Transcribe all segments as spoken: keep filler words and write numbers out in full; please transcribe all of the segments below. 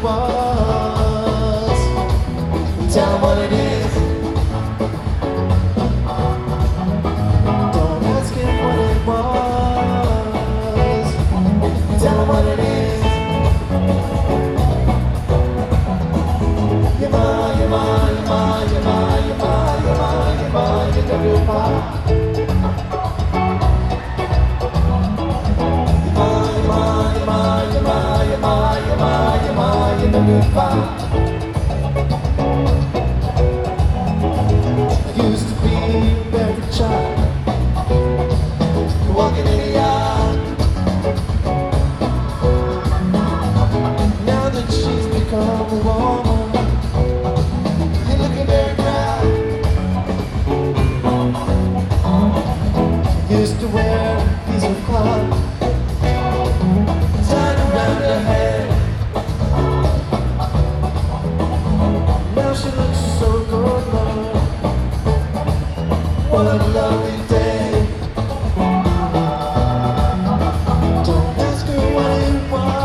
was. Tell him what it is. Don't ask him what it was. Tell him what it is. You're mine, you're mine, you're mine, you're mine, you're mine, you're mine, you're mine, you're mine, you're mine. I used to be a barefoot child, walking in the yard. Now that she's become a woman, you're looking very proud. Used to wear a piece of cloth tied around her head. Now she looks so good, Lord. What a lovely day. Don't ask her what it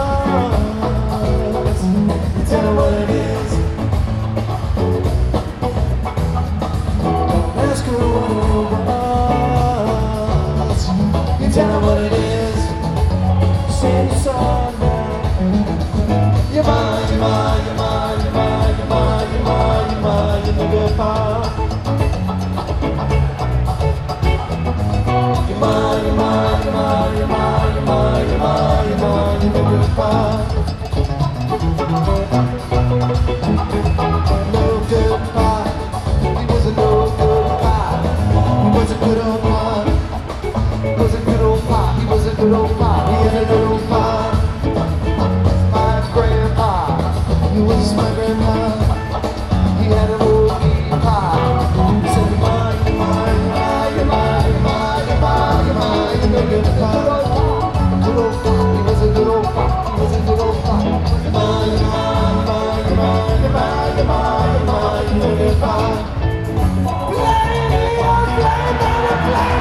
was. Tell her what it is. Don't ask her what it was. You tell her what it is. Sing the song now. You're mine, you're mine, you're mine, you're mine, you're mine, you're mine, you're mine, you're the good part. You're mine, you're mine, you're mine, you're mine, you're mine, you're mine, you're mine, you're the good part. No good part. He was a no good part. He was a good old part. He was a good old part. He was a good old part. He is a good old part. He was my grandpa. He had a movie pie. He said, you're mine, you're mine, you're mine, you're mine, you're mine, you're mine, you're mine, you're good pie. Good old pie. He was a good old pie. He was a good old pie. You're mine, you're mine, you're mine, you're mine, you're mine, you're mine, you're mine, you're good pie. Play, oh, play, baby, play.